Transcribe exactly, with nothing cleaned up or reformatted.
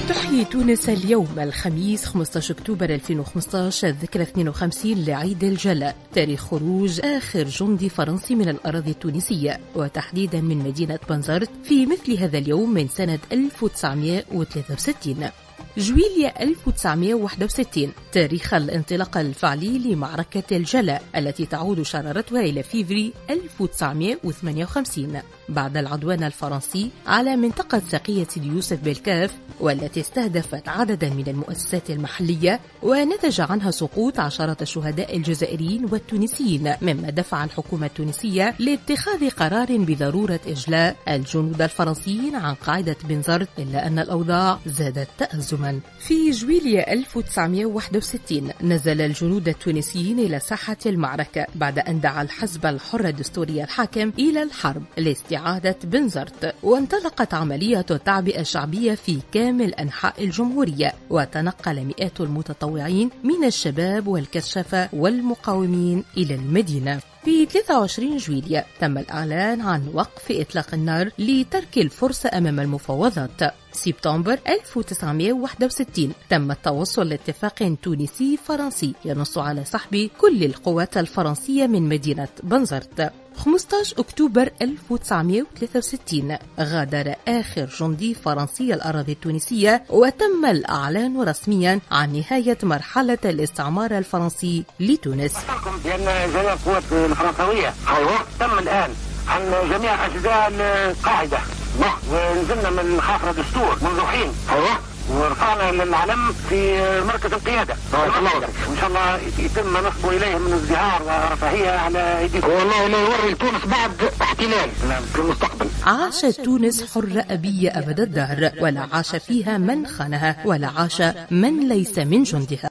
تحيي تونس اليوم الخميس خمسة عشر أكتوبر ألفين وخمسة عشر الذكرى اثنين وخمسين لعيد الجلاء، تاريخ خروج آخر جندي فرنسي من الأراضي التونسية وتحديدا من مدينة بنزرت في مثل هذا اليوم من سنة ألف وتسعمائة وثلاثة وستين. جويليا ألف وتسعمائة وواحد وستين تاريخ الانطلاق الفعلي لمعركة الجلاء التي تعود شرارتها إلى فيفري ألف وتسعمائة وثمانية وخمسين بعد العدوان الفرنسي على منطقة ساقية يوسف بالكاف، والتي استهدفت عددا من المؤسسات المحلية ونتج عنها سقوط عشرات الشهداء الجزائريين والتونسيين، مما دفع الحكومة التونسية لاتخاذ قرار بضرورة إجلاء الجنود الفرنسيين عن قاعدة بنزرت، إلا أن الأوضاع زادت تأزما. في جويليا ألف وتسعمائة وواحد وستين نزل الجنود التونسيين إلى ساحة المعركة بعد أن دعا الحزب الحر الدستوري الحاكم إلى الحرب لاستعادة بنزرت، وانطلقت عملية التعبئة الشعبية في كامل أنحاء الجمهورية، وتنقل مئات المتطوعين من الشباب والكشافة والمقاومين إلى المدينة. في ثلاثة وعشرين جويليا تم الإعلان عن وقف إطلاق النار لترك الفرصة أمام المفاوضات. سبتمبر ألف وتسعمائة وواحد وستين تم التوصل لاتفاق تونسي فرنسي ينص على سحب كل القوات الفرنسية من مدينة بنزرت. خمسة عشر أكتوبر ألف وتسعمائة وثلاثة وستين غادر آخر جندي فرنسي الأراضي التونسية، وتم الإعلان رسميا عن نهاية مرحلة الاستعمار الفرنسي لتونس. بأن جميع القوات الفرنسوية تم الآن عن جميع أجزاء القاعدة، ونزلنا من حافر الدستور منذ حين ورفعنا العلم في مركز القيادة، وإن شاء الله يتم نصبه إليه من ازدهار ورفاهية على أيديكم، والله لا يوري تونس بعد احتلال في المستقبل. عاشت تونس حرة أبية أبد الدهر، ولا عاش فيها من خانها، ولا عاش من ليس من جندها.